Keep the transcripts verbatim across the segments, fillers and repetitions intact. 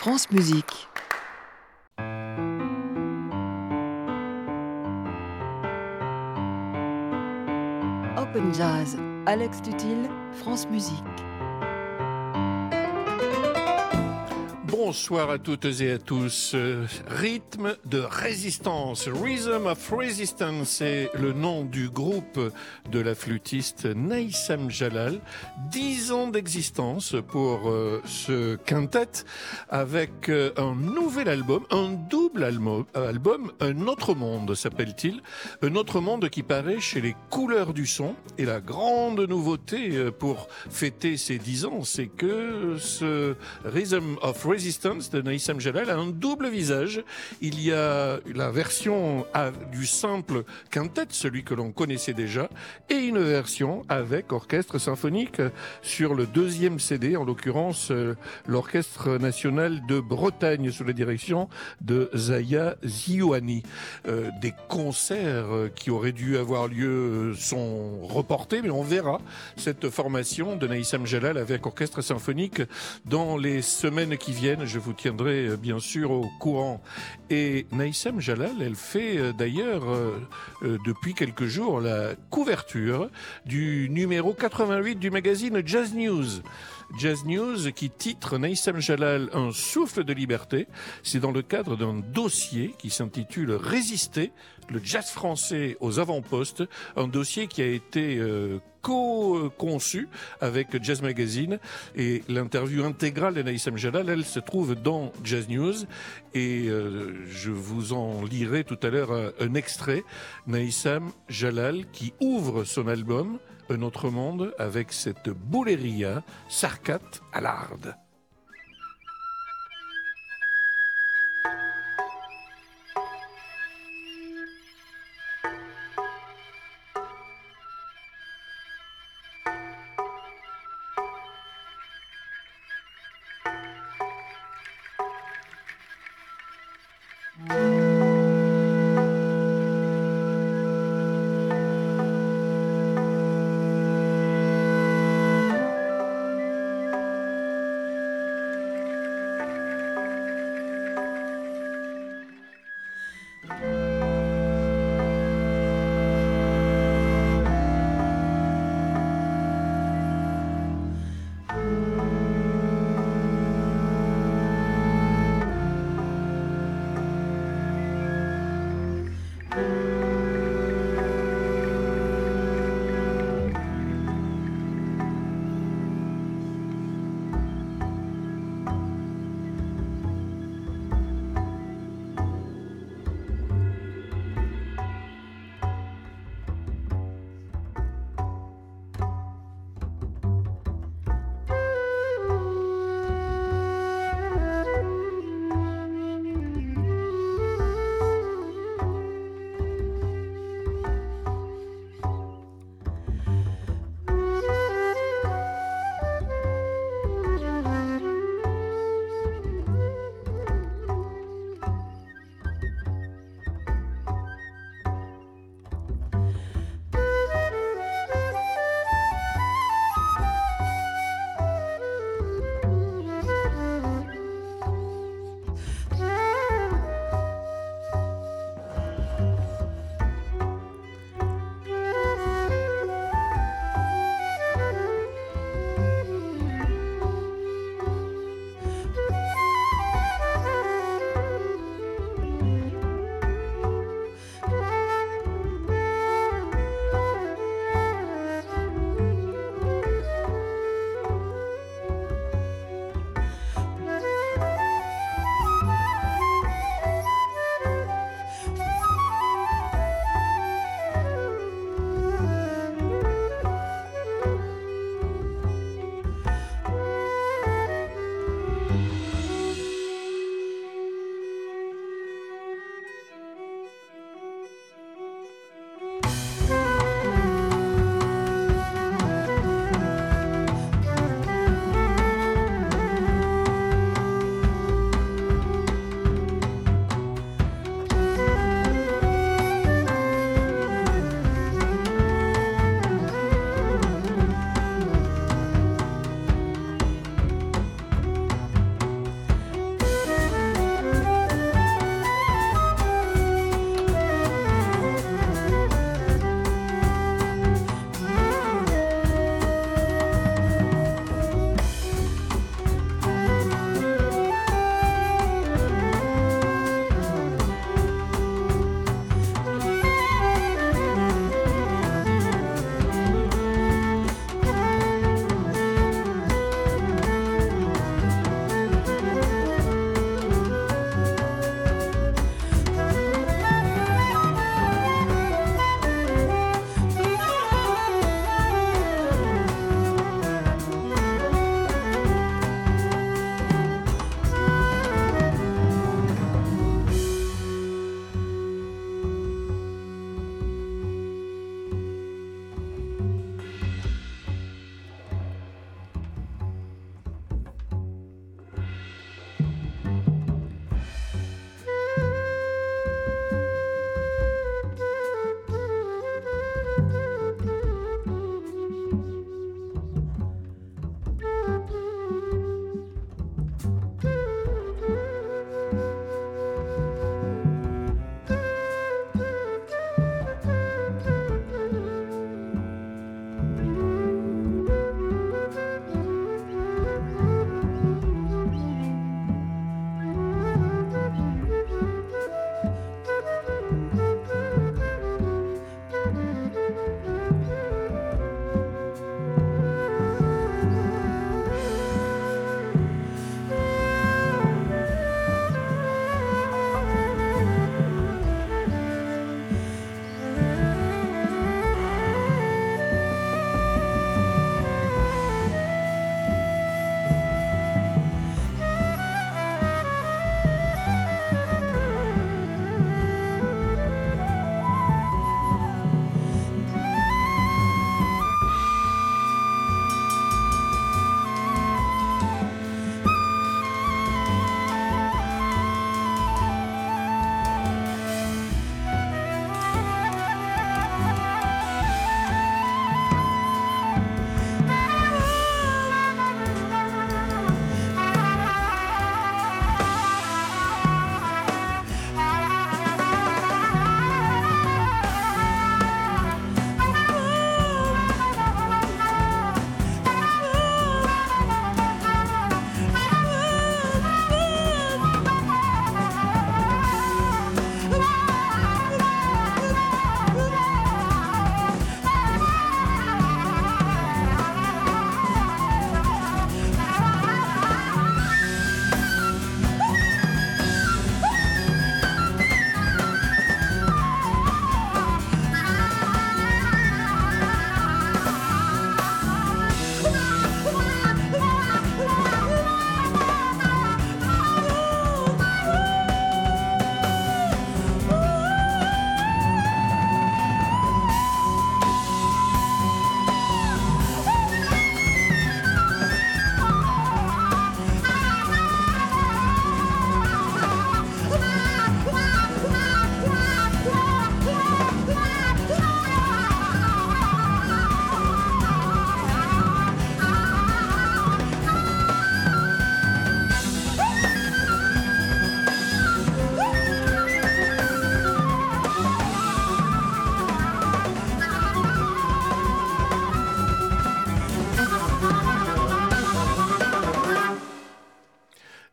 France Musique. Open Jazz, Alex Tutil, France Musique. Bonsoir à toutes et à tous. Euh, rythme de résistance, Rhythm of Resistance, c'est le nom du groupe de la flûtiste Neyssam Jalal. Dix ans d'existence pour euh, ce quintet avec euh, un nouvel album, un double album, album, Un autre monde s'appelle-t-il. Un autre monde qui paraît chez les Couleurs du son. Et la grande nouveauté pour fêter ces dix ans, c'est que ce Rhythm of Resistance de Neyssam Jalal a un double visage. Il y a la version du simple quintet, celui que l'on connaissait déjà, et une version avec orchestre symphonique sur le deuxième C D, en l'occurrence l'Orchestre national de Bretagne sous la direction de Zaya Ziouani. Euh, des concerts qui auraient dû avoir lieu sont reportés, mais on verra cette formation de Neyssam Jalal avec orchestre symphonique dans les semaines qui viennent. Je vous tiendrai bien sûr au courant. Et Neyssam Jalal, elle fait d'ailleurs euh, euh, depuis quelques jours la couverture du numéro quatre-vingt-huit du magazine Jazz News. Jazz News qui titre Neyssam Jalal un souffle de liberté. C'est dans le cadre d'un dossier qui s'intitule Résister, le jazz français aux avant-postes, un dossier qui a été euh, co-conçu avec Jazz Magazine, et l'interview intégrale de Neyssam Jalal, elle se trouve dans Jazz News, et euh, je vous en lirai tout à l'heure un, un extrait. Neyssam Jalal qui ouvre son album Un autre monde avec cette bouleria Sarkat à l'Arde.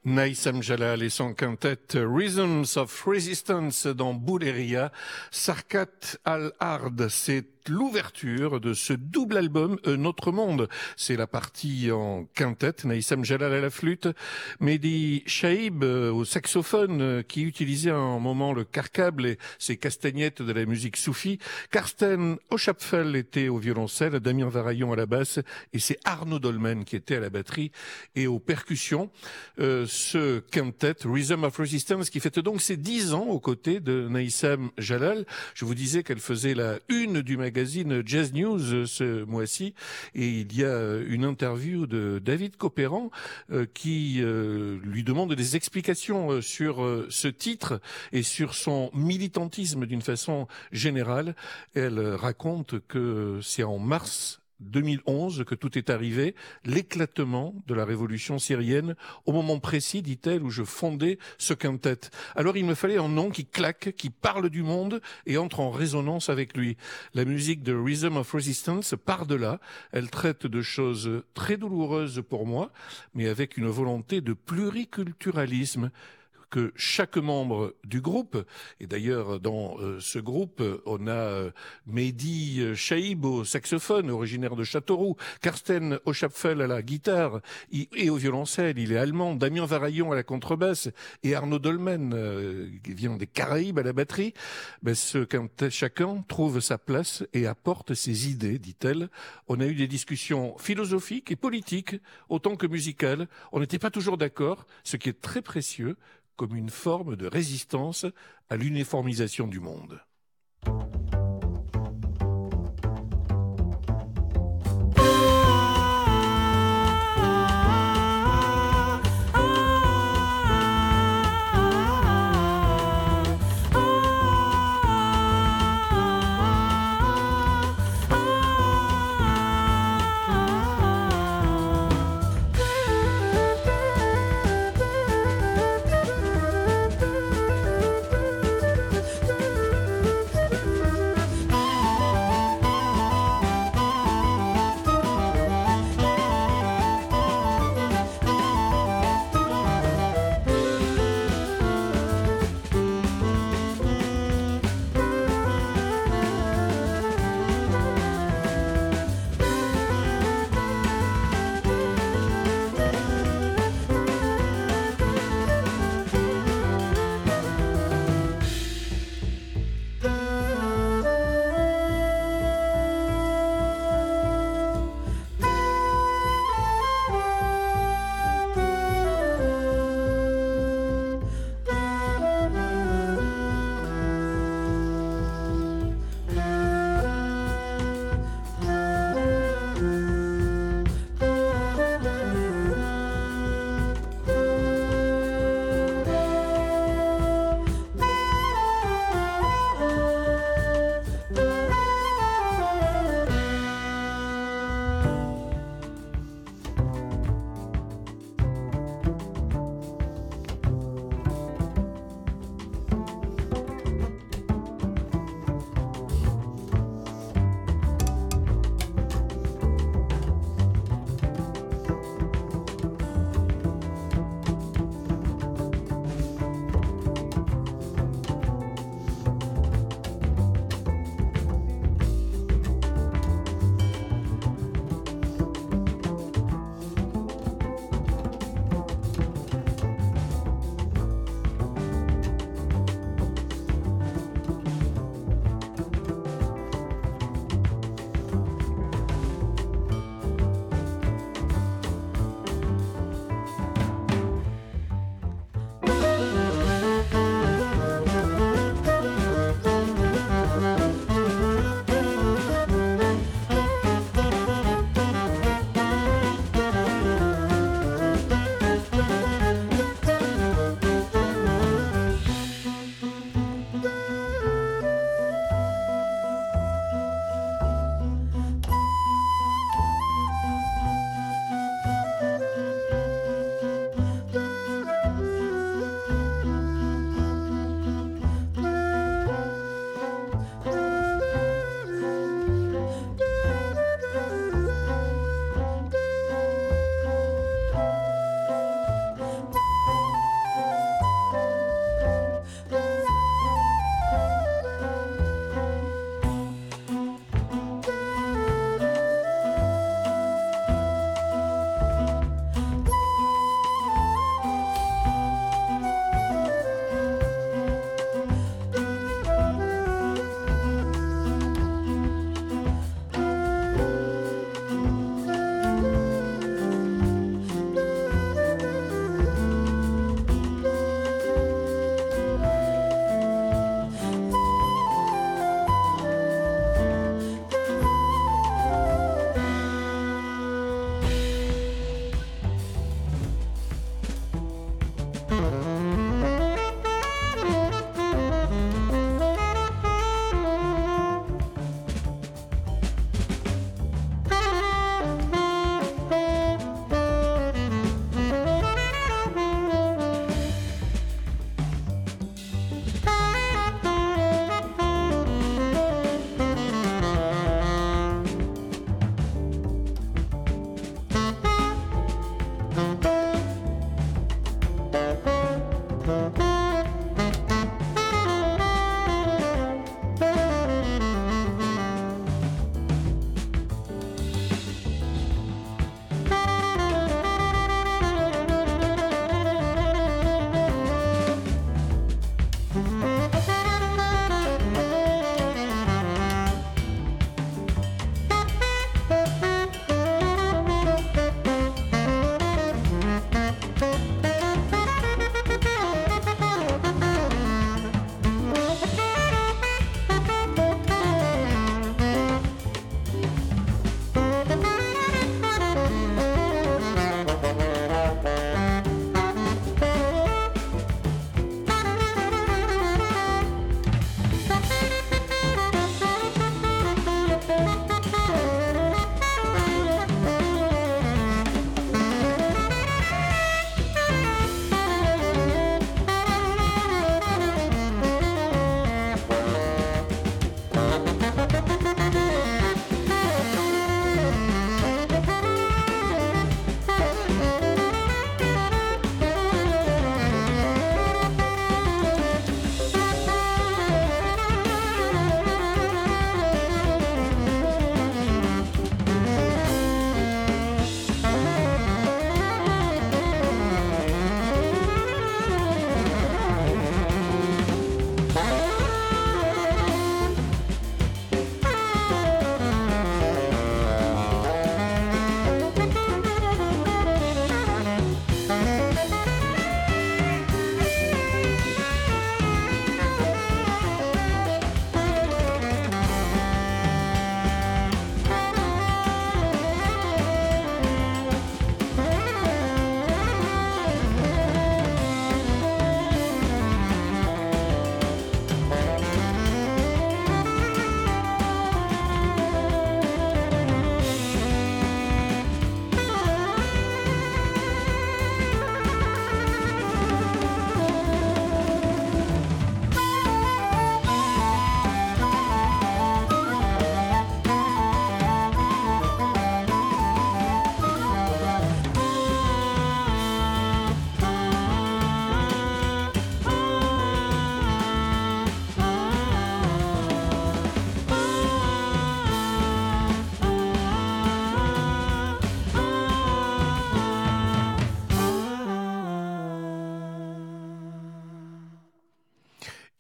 Naïsam Jalal et son quintet Rhythms of Resistance dans Bouleria. Sarkat Al-Ard, c'est l'ouverture de ce double album Un autre monde. C'est la partie en quintet, Naïsam Jalal à la flûte, Mehdi Chaïb au saxophone qui utilisait un moment le carcable et ses castagnettes de la musique soufie. Karsten Oschapfel était au violoncelle, Damien Varaillon à la basse et c'est Arnaud Dolmen qui était à la batterie et aux percussions. Euh, ce quintet, Rhythm of Resistance, qui fête donc ses dix ans aux côtés de Naïsam Jalal. Je vous disais qu'elle faisait la une du magazine Jazz News ce mois-ci, et il y a une interview de David Copéran euh, qui euh, lui demande des explications sur euh, ce titre et sur son militantisme d'une façon générale. Elle raconte que c'est en mars deux mille onze que tout est arrivé, l'éclatement de la révolution syrienne, au moment précis, dit-elle, où je fondais ce quintet. Alors il me fallait un nom qui claque, qui parle du monde et entre en résonance avec lui. La musique de Rhythm of Resistance part de là. Elle traite de choses très douloureuses pour moi, mais avec une volonté de pluriculturalisme, que chaque membre du groupe, et d'ailleurs dans euh, ce groupe, on a euh, Mehdi Chaïb au saxophone, originaire de Châteauroux, Karsten Oschapfel à la guitare et, et au violoncelle, il est allemand, Damien Varaillon à la contrebasse et Arnaud Dolmen, euh, qui vient des Caraïbes à la batterie. Ben, ce, quand chacun trouve sa place et apporte ses idées, dit-elle. On a eu des discussions philosophiques et politiques, autant que musicales. On n'était pas toujours d'accord, ce qui est très précieux, comme une forme de résistance à l'uniformisation du monde.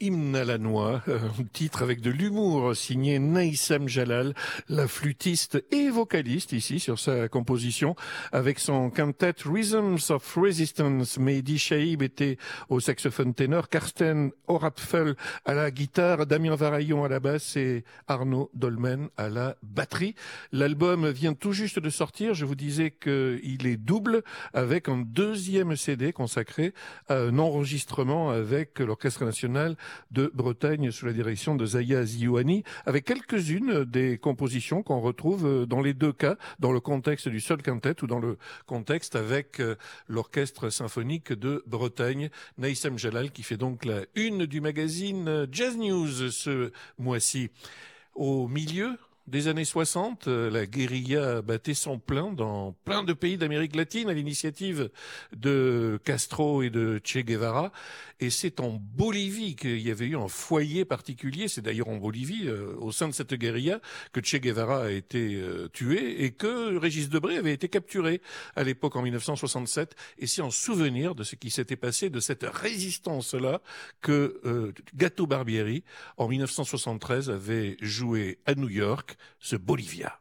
Hymne à la noix, un titre avec de l'humour signé Naïsam Jalal, la flûtiste et vocaliste ici sur sa composition avec son quintet Rhythms of Resistance. Mehdi Chaïb était au saxophone ténor, Karsten Orapfel à la guitare, Damien Varaillon à la basse et Arnaud Dolmen à la batterie. L'album vient tout juste de sortir, je vous disais qu'il est double avec un deuxième C D consacré à un enregistrement avec l'Orchestre national de Bretagne sous la direction de Zaya Ziyouani, avec quelques-unes des compositions qu'on retrouve dans les deux cas, dans le contexte du seul quintet ou dans le contexte avec l'Orchestre symphonique de Bretagne. Naïsam Jalal qui fait donc la une du magazine Jazz News ce mois-ci. Au milieu des années soixante, la guérilla battait son plein dans plein de pays d'Amérique latine à l'initiative de Castro et de Che Guevara. Et c'est en Bolivie qu'il y avait eu un foyer particulier. C'est d'ailleurs en Bolivie, euh, au sein de cette guérilla, que Che Guevara a été euh, tué et que Régis Debray avait été capturé à l'époque en mille neuf cent soixante-sept. Et c'est en souvenir de ce qui s'était passé, de cette résistance-là, que euh, Gato Barbieri, en mille neuf cent soixante-treize, avait joué à New York ce Bolivia.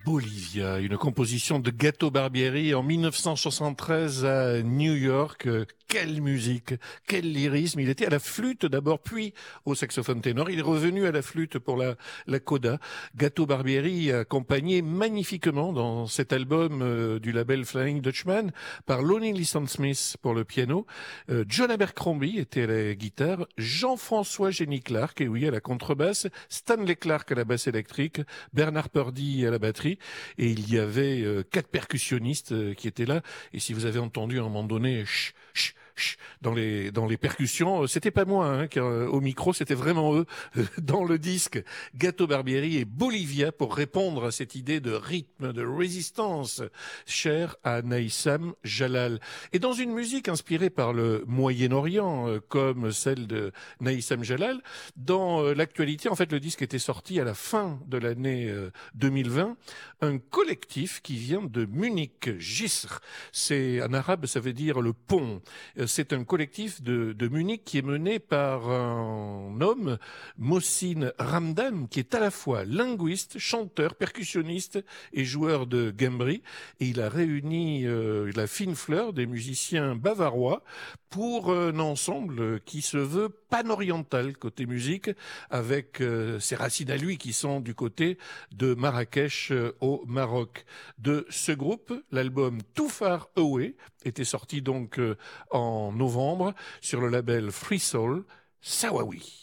Bolivia, une composition de Gato Barbieri en mille neuf cent soixante-treize à New York. Quelle musique, quel lyrisme. Il était à la flûte d'abord, puis au saxophone ténor. Il est revenu à la flûte pour la, la coda. Gato Barbieri accompagné magnifiquement dans cet album euh, du label Flying Dutchman par Lonnie Liston Smith pour le piano. Euh, John Abercrombie était à la guitare, Jean-François Jenny Clark, et oui, à la contrebasse, Stanley Clark à la basse électrique, Bernard Purdy à la batterie, et il y avait euh, quatre percussionnistes euh, qui étaient là. Et si vous avez entendu à un moment donné, chut, chut, chut, dans les dans les percussions, euh, c'était pas moi hein, qui, euh, au micro, c'était vraiment eux euh, dans le disque. Gato Barbieri et Bolivia pour répondre à cette idée de rythme, de résistance chère à Nayssam Jalal. Et dans une musique inspirée par le Moyen-Orient, euh, comme celle de Nayssam Jalal, dans euh, l'actualité, en fait, le disque était sorti à la fin de l'année euh, deux mille vingt. Un collectif qui vient de Munich, Jisr. C'est en arabe, ça veut dire le pont. C'est un collectif de, de Munich qui est mené par un homme, Mohsin Ramdan, qui est à la fois linguiste, chanteur, percussionniste et joueur de gambri. Et il a réuni euh, la fine fleur des musiciens bavarois pour un ensemble qui se veut pan-oriental côté musique, avec euh, ses racines à lui qui sont du côté de Marrakech euh, au Maroc. De ce groupe, l'album Too Far Away était sorti donc euh, en novembre sur le label Free Soul, Sawawi.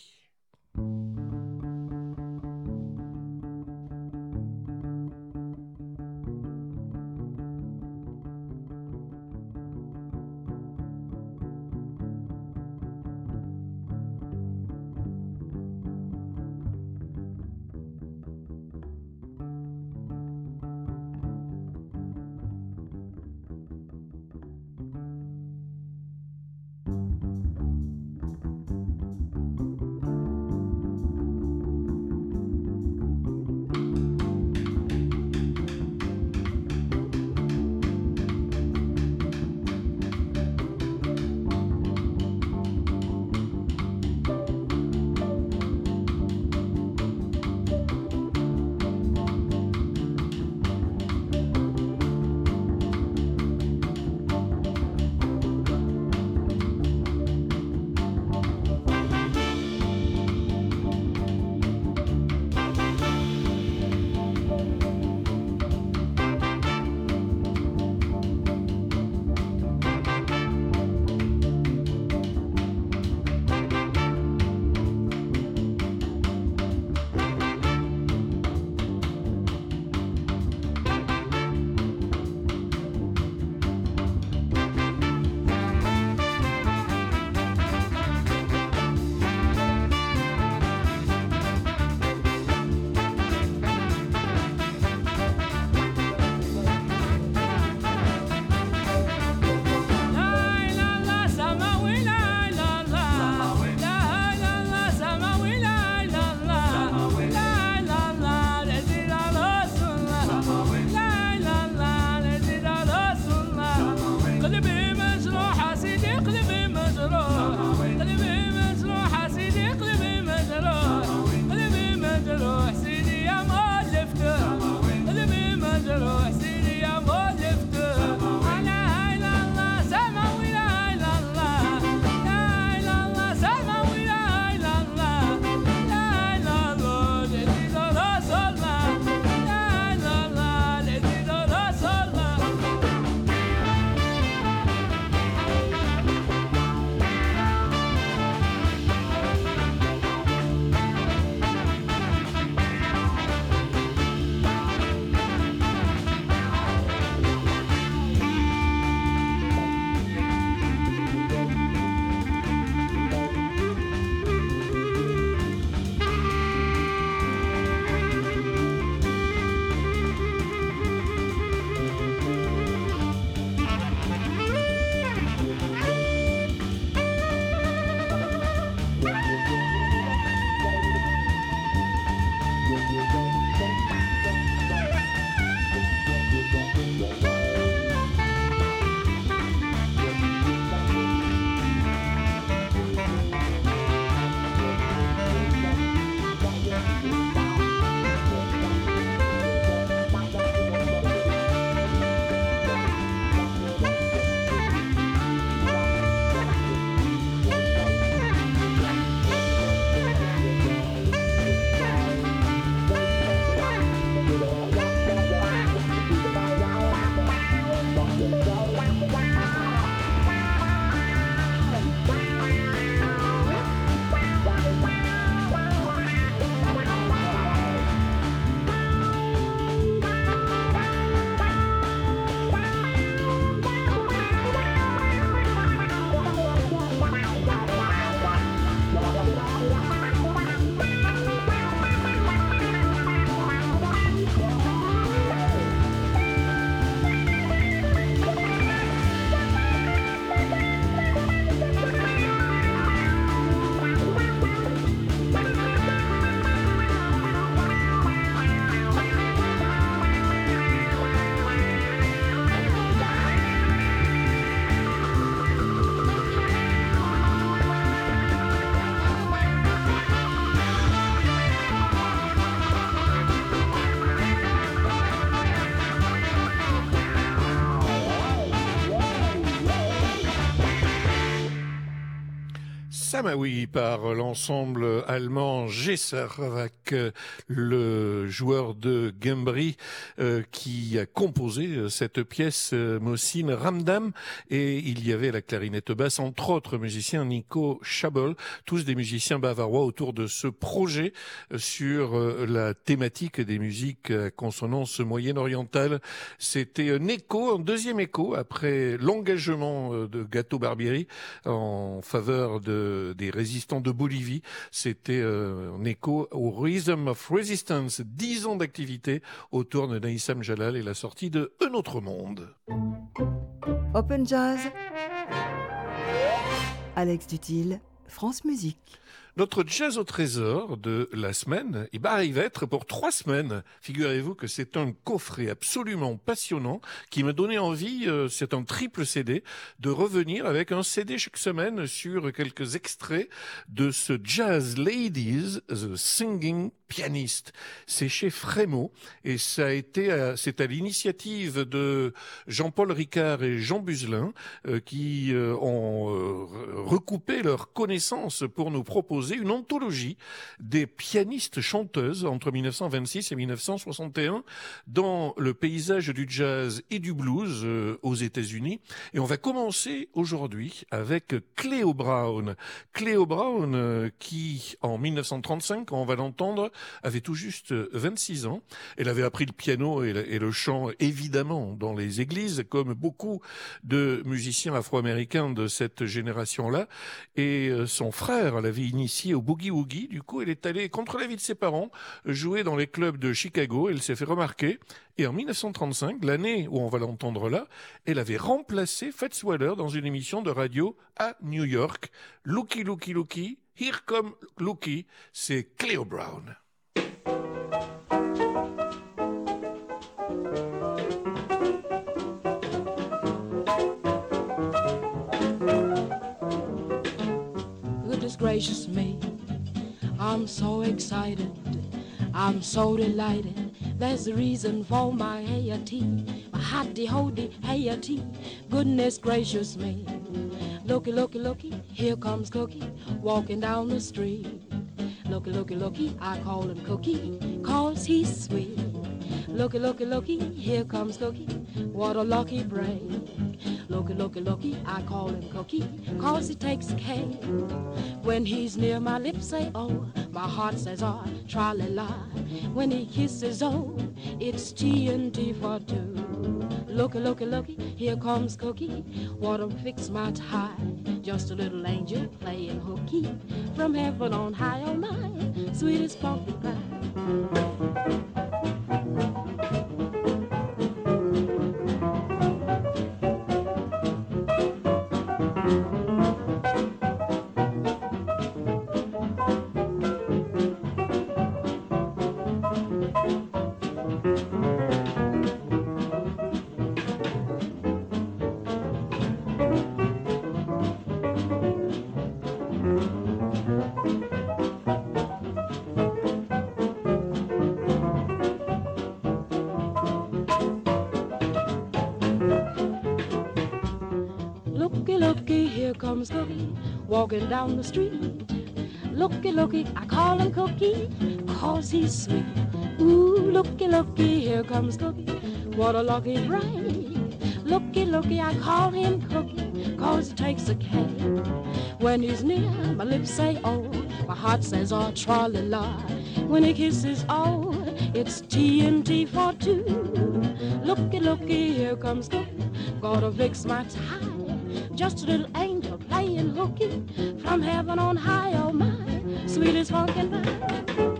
Samawi par l'ensemble allemand Gesser avec le joueur de Gembri euh, qui a composé cette pièce, euh, Mohsin Ramdam, et il y avait à la clarinette basse entre autres musiciens Nico Schabel, tous des musiciens bavarois autour de ce projet sur euh, la thématique des musiques à consonance moyenne-orientale. C'était un écho, un deuxième écho après l'engagement de Gato Barbieri en faveur de, des résistants de Bolivie. C'était euh, un écho au Rhythm of Resistance, dix ans d'activité autour de Naïsam Jalal et la sortie de Un autre monde. Open Jazz, Alex Dutil, France Musique. Notre jazz au trésor de la semaine, eh ben, il va être pour trois semaines. Figurez-vous que c'est un coffret absolument passionnant qui m'a donné envie, euh, c'est un triple C D, de revenir avec un C D chaque semaine sur quelques extraits de ce Jazz Ladies, The Singing Pianist. C'est chez Frémo et ça a été, à, c'est à l'initiative de Jean-Paul Ricard et Jean Buzelin euh, qui euh, ont euh, recoupé leurs connaissances pour nous proposer une anthologie des pianistes chanteuses entre mille neuf cent vingt-six et mille neuf cent soixante et un dans le paysage du jazz et du blues euh, aux États-Unis. Et on va commencer aujourd'hui avec Cleo Brown. Cleo Brown euh, qui, en mille neuf cent trente-cinq, quand on va l'entendre, avait tout juste vingt-six ans. Elle avait appris le piano et le, et le chant, évidemment, dans les églises, comme beaucoup de musiciens afro-américains de cette génération-là. Et euh, son frère l'avait initiée au boogie-woogie. Du coup, elle est allée, contre l'avis de ses parents, jouer dans les clubs de Chicago. Elle s'est fait remarquer. Et en mille neuf cent trente-cinq, l'année où on va l'entendre là, elle avait remplacé Fats Waller dans une émission de radio à New York. Looky, looky, looky, here come Looky, c'est Cleo Brown. Goodness gracious me, I'm so excited, I'm so delighted. There's a reason for my gaiety, my hotty-hotty gaiety. Goodness gracious me, looky, looky, looky, here comes Cookie, walking down the street. Looky, looky, looky, I call him Cookie, cause he's sweet. Looky, looky, looky, here comes Cookie, what a lucky break. Looky, looky, looky, I call him Cookie, cause he takes care. When he's near my lips, say oh, my heart says oh, tra-la-la. When he kisses, oh, it's T N T for two. Looky, looky, looky, here comes Cookie, what a fix my tie. Just a little angel playing hooky, from heaven on high, oh my, sweetest pumpkin pie. Comes Cookie, walking down the street. Looky, looky, I call him Cookie, cause he's sweet. Ooh, looky, looky, here comes Cookie, what a lucky break. Looky, looky, I call him Cookie, cause he takes a cake. When he's near, my lips say oh, my heart says oh, tra-la-la. When he kisses, oh, it's T N T for two. Looky, looky, here comes Cookie, gotta fix my tie. Just a little angel playing hooky, from heaven on high, oh my, sweetest funkin' pie.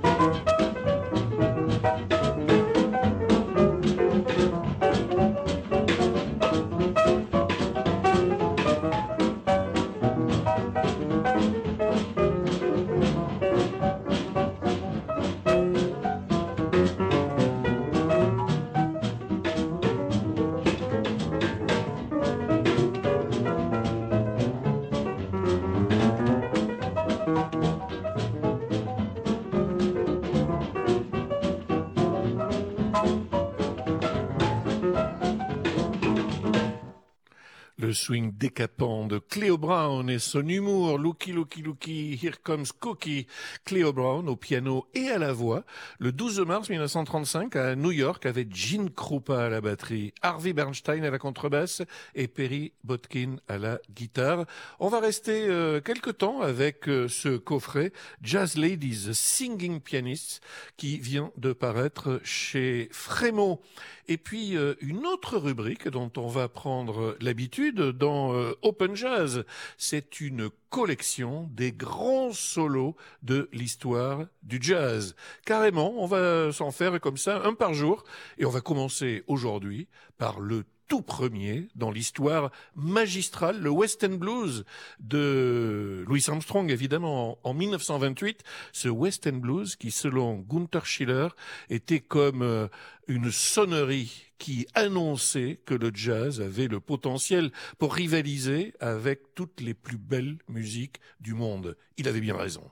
le swing décapant de Cleo Brown et son humour. Looky, looky, looky, here comes Cookie. Cleo Brown au piano et à la voix, le douze mars mille neuf cent trente-cinq à New York avec Gene Krupa à la batterie, Harvey Bernstein à la contrebasse et Perry Botkin à la guitare. On va rester euh, quelque temps avec euh, ce coffret Jazz Ladies, Singing Pianists, qui vient de paraître chez Frémaux. Et puis euh, une autre rubrique dont on va prendre l'habitude dans euh, Open Jazz, c'est une collection des grands solos de l'histoire du jazz. Carrément, on va s'en faire comme ça un par jour et on va commencer aujourd'hui par le tout premier dans l'histoire magistrale, le West End Blues de Louis Armstrong, évidemment, en, en mille neuf cent vingt-huit. Ce West End Blues qui, selon Gunther Schiller, était comme euh, une sonnerie qui annonçait que le jazz avait le potentiel pour rivaliser avec toutes les plus belles musiques du monde. Il avait bien raison.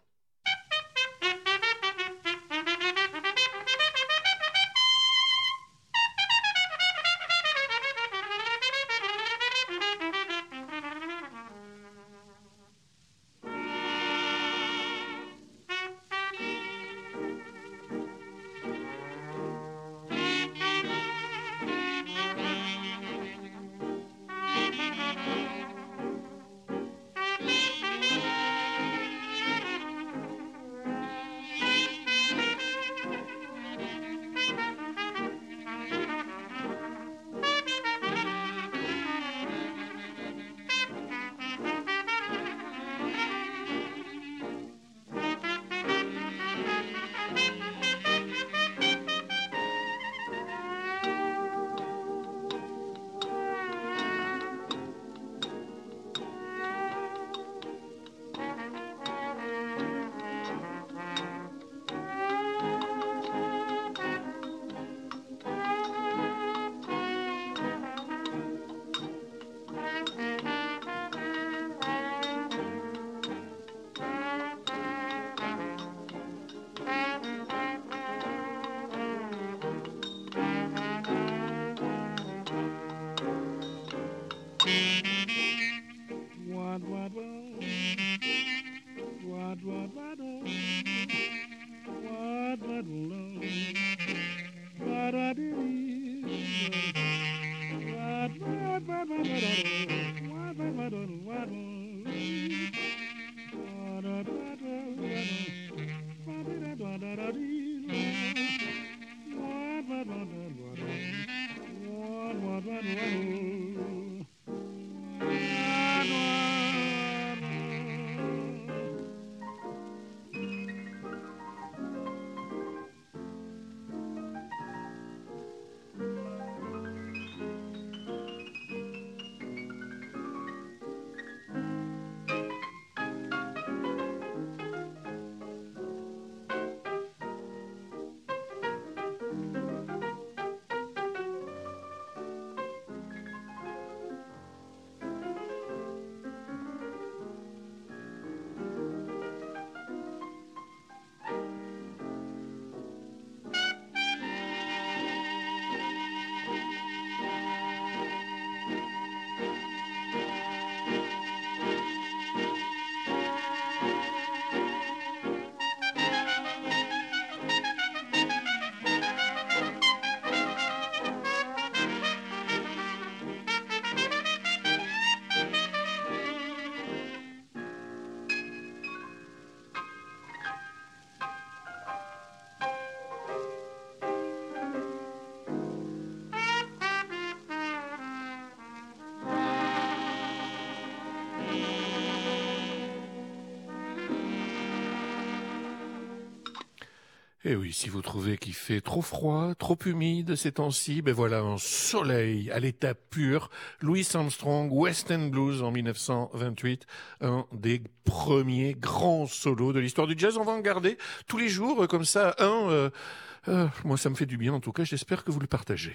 Et oui, si vous trouvez qu'il fait trop froid, trop humide ces temps-ci, ben voilà un soleil à l'état pur. Louis Armstrong, West End Blues en mille neuf cent vingt-huit, un des premiers grands solos de l'histoire du jazz. On va en garder tous les jours comme ça un. Euh, euh, moi, ça me fait du bien en tout cas. J'espère que vous le partagez.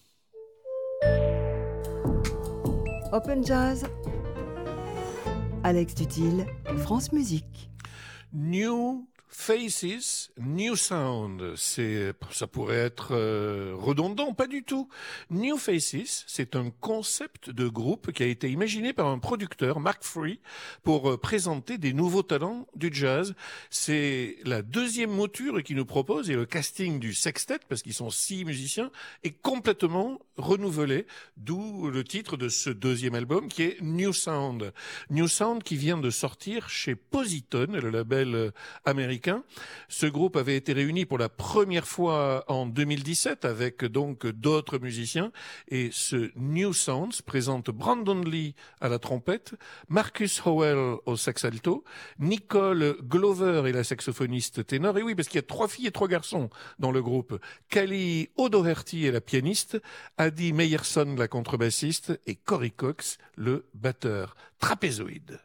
Open Jazz, Alex Dutil, France Musique. New Faces, New Sound. C'est, ça pourrait être euh, redondant, pas du tout. New Faces, c'est un concept de groupe qui a été imaginé par un producteur, Mark Free, pour euh, présenter des nouveaux talents du jazz. C'est la deuxième mouture qu'il nous propose et le casting du sextet, parce qu'ils sont six musiciens, est complètement renouvelé, d'où le titre de ce deuxième album qui est New Sound. New Sound qui vient de sortir chez Positone, le label euh, américain. Ce groupe avait été réuni pour la première fois en deux mille dix-sept avec donc d'autres musiciens et ce New Sounds présente Brandon Lee à la trompette, Marcus Howell au sax alto, Nicole Glover et la saxophoniste ténor. Et oui, parce qu'il y a trois filles et trois garçons dans le groupe. Callie O'Doherty est la pianiste, Adi Meyerson la contrebassiste et Cory Cox le batteur. Trapézoïde.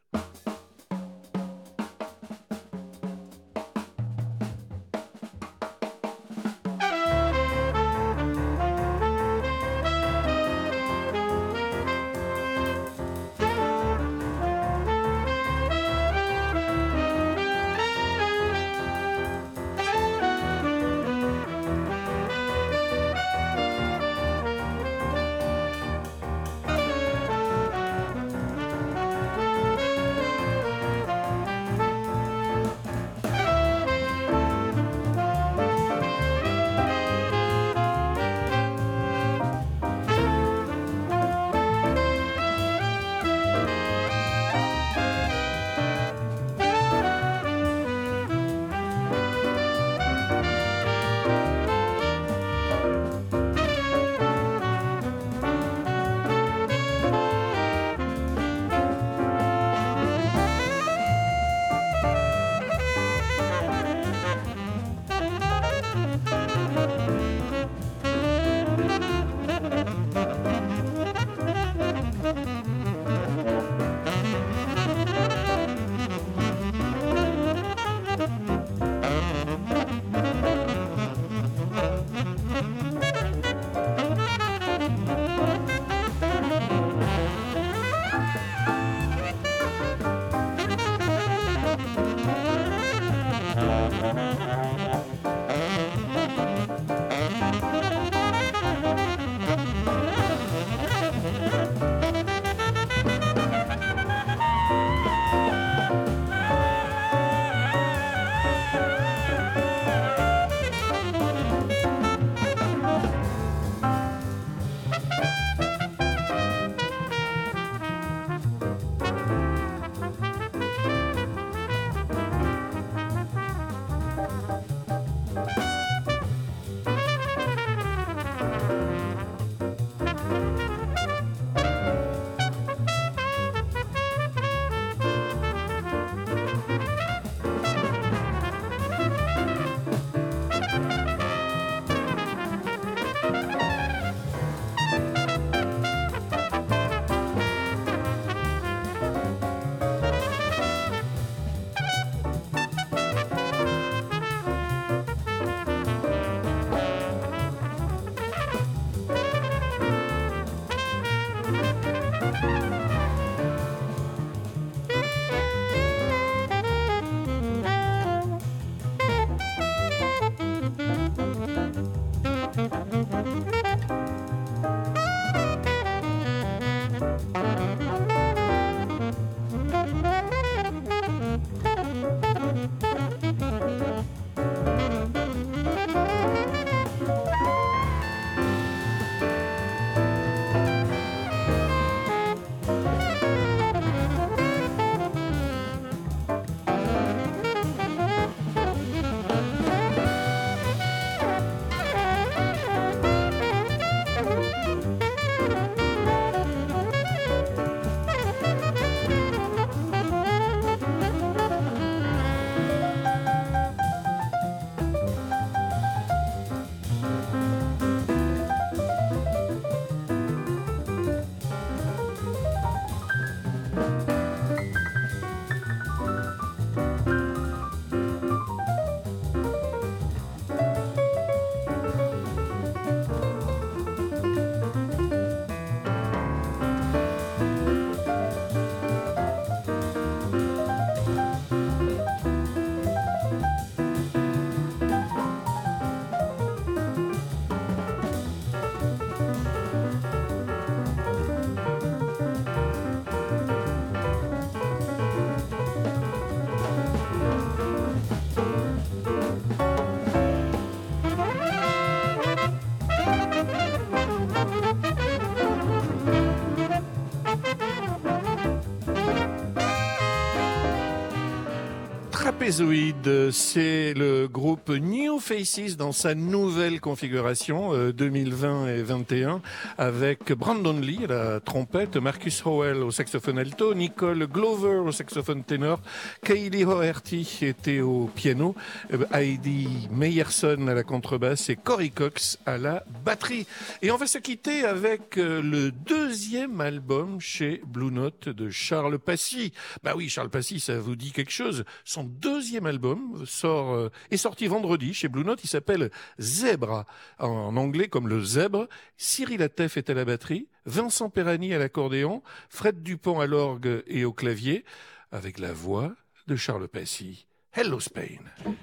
Trapézoïde, c'est le groupe New Faces dans sa nouvelle configuration euh, deux mille vingt et vingt et un avec Brandon Lee à la trompette, Marcus Howell au saxophone alto, Nicole Glover au saxophone ténor, Kaylee O'Herty était au piano, euh, Heidi Meyerson à la contrebasse et Cory Cox à la batterie. Et on va se quitter avec euh, le deuxième album chez Blue Note de Charles Passy. Bah oui, Charles Passy, ça vous dit quelque chose. Son deuxième album sort, euh, est sorti vendredi chez Blue Note. Il s'appelle Zebra, en anglais comme le zèbre. Cyril Atef est à la batterie, Vincent Perani à l'accordéon, Fred Dupont à l'orgue et au clavier, avec la voix de Charles Passy. Hello Spain.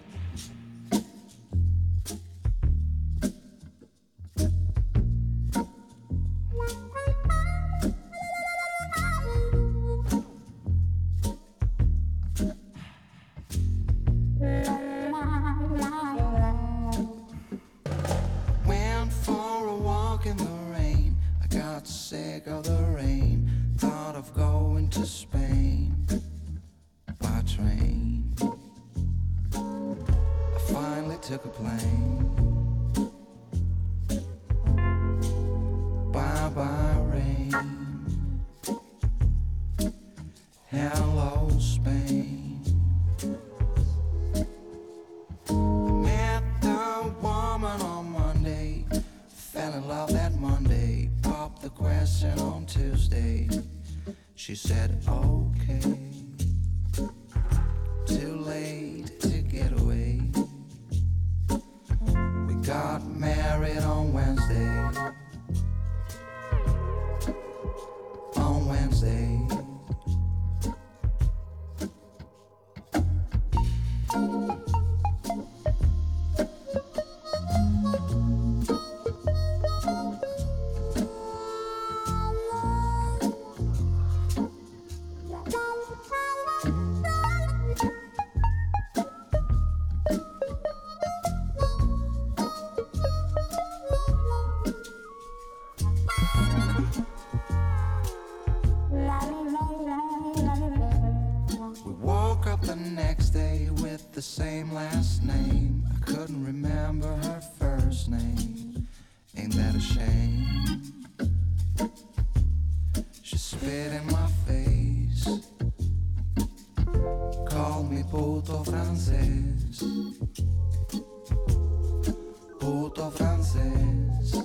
Went for a walk in the rain. I got sick of the rain. Thought of going to Spain by train. I finally took a plane. Bye bye rain. Hello Spain. I met the woman on Monday. Fell in love that Monday. Popped the question on Tuesday. She said okay. Too late to get away. We got married on Wednesday. On Wednesday. We woke up the next day with the same last name. I couldn't remember her first name. Ain't that a shame? She spit in my face. Called me puto francés. Puto francés.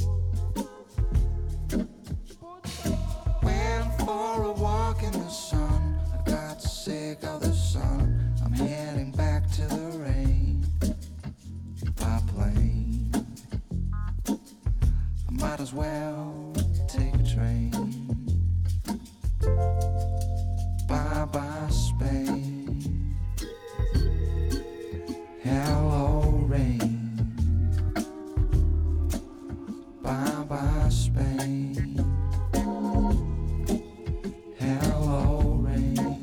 Went for a walk in the sun. I got sick of the sun. I'm heading back to the rain by plane. I might as well take a train. Bye bye Spain. Hello rain. Bye bye Spain. Hello rain.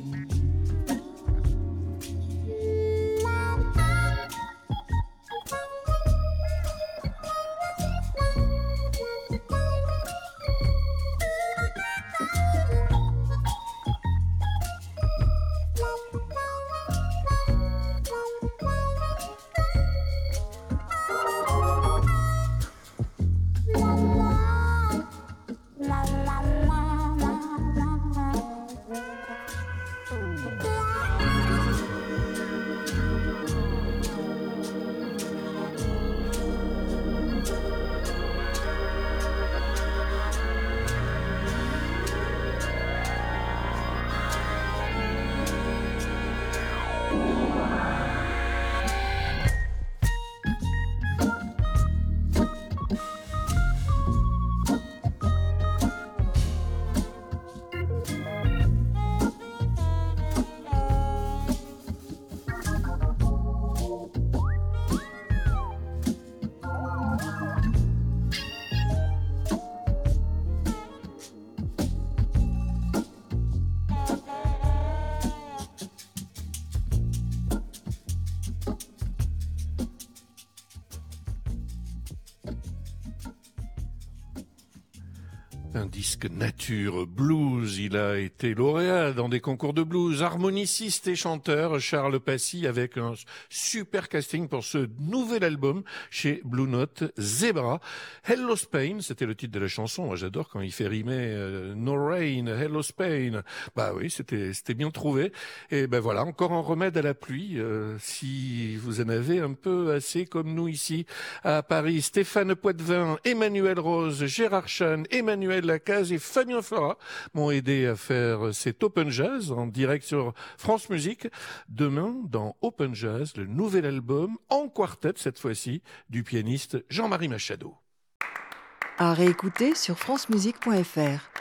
Un disque nature blues. Il a été lauréat dans des concours de blues, harmoniciste et chanteur. Charles Passy avec un super casting pour ce nouvel album chez Blue Note, Zebra. Hello Spain, c'était le titre de la chanson. Moi, j'adore quand il fait rimer euh, No Rain, Hello Spain. Bah oui, c'était c'était bien trouvé. Et ben voilà, encore un remède à la pluie. Euh, si vous en avez un peu assez comme nous ici à Paris. Stéphane Poitvin, Emmanuel Rose, Gérard Chan, Emmanuel Lacaze et Fabien Flora m'ont aidé à faire cet Open Jazz en direct sur France Musique. Demain, dans Open Jazz, le nouvel album en quartet cette fois-ci du pianiste Jean-Marie Machado. À réécouter sur francemusique point f r.